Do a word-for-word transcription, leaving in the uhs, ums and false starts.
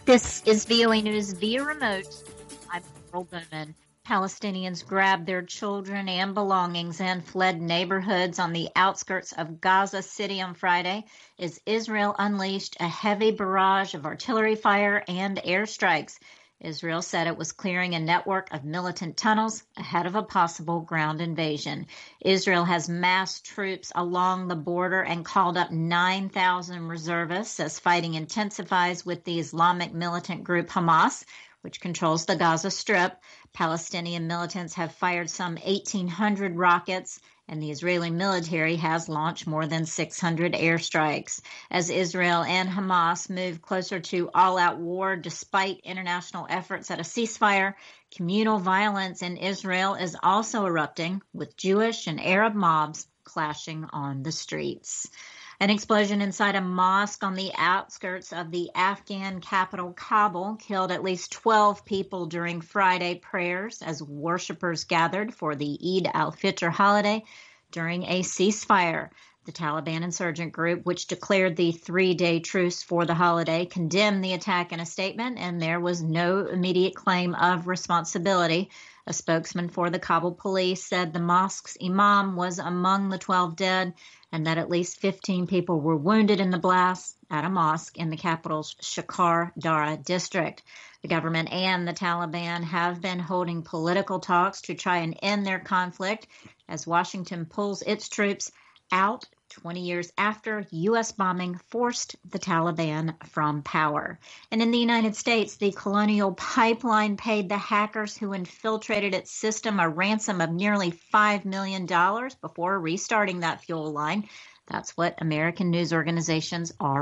This is V O A News via remote. I'm Carol Bowman. Palestinians grabbed their children and belongings and fled neighborhoods on the outskirts of Gaza City on Friday as Israel unleashed a heavy barrage of artillery fire and airstrikes. Israel said it was clearing a network of militant tunnels ahead of a possible ground invasion. Israel has massed troops along the border and called up nine thousand reservists as fighting intensifies with the Islamic militant group Hamas, which controls the Gaza Strip. Palestinian militants have fired some eighteen hundred rockets, and the Israeli military has launched more than six hundred airstrikes. As Israel and Hamas move closer to all-out war despite international efforts at a ceasefire, communal violence in Israel is also erupting, with Jewish and Arab mobs clashing on the streets. An explosion inside a mosque on the outskirts of the Afghan capital, Kabul, killed at least twelve people during Friday prayers as worshippers gathered for the Eid al-Fitr holiday during a ceasefire. The Taliban insurgent group, which declared the three-day truce for the holiday, condemned the attack in a statement, and there was no immediate claim of responsibility. A spokesman for the Kabul police said the mosque's imam was among the twelve dead and that at least fifteen people were wounded in the blast at a mosque in the capital's Shekhar Dara district. The government and the Taliban have been holding political talks to try and end their conflict as Washington pulls its troops out twenty years after U S bombing forced the Taliban from power. And in the United States, the Colonial Pipeline paid the hackers who infiltrated its system a ransom of nearly five million dollars before restarting that fuel line. That's what American news organizations are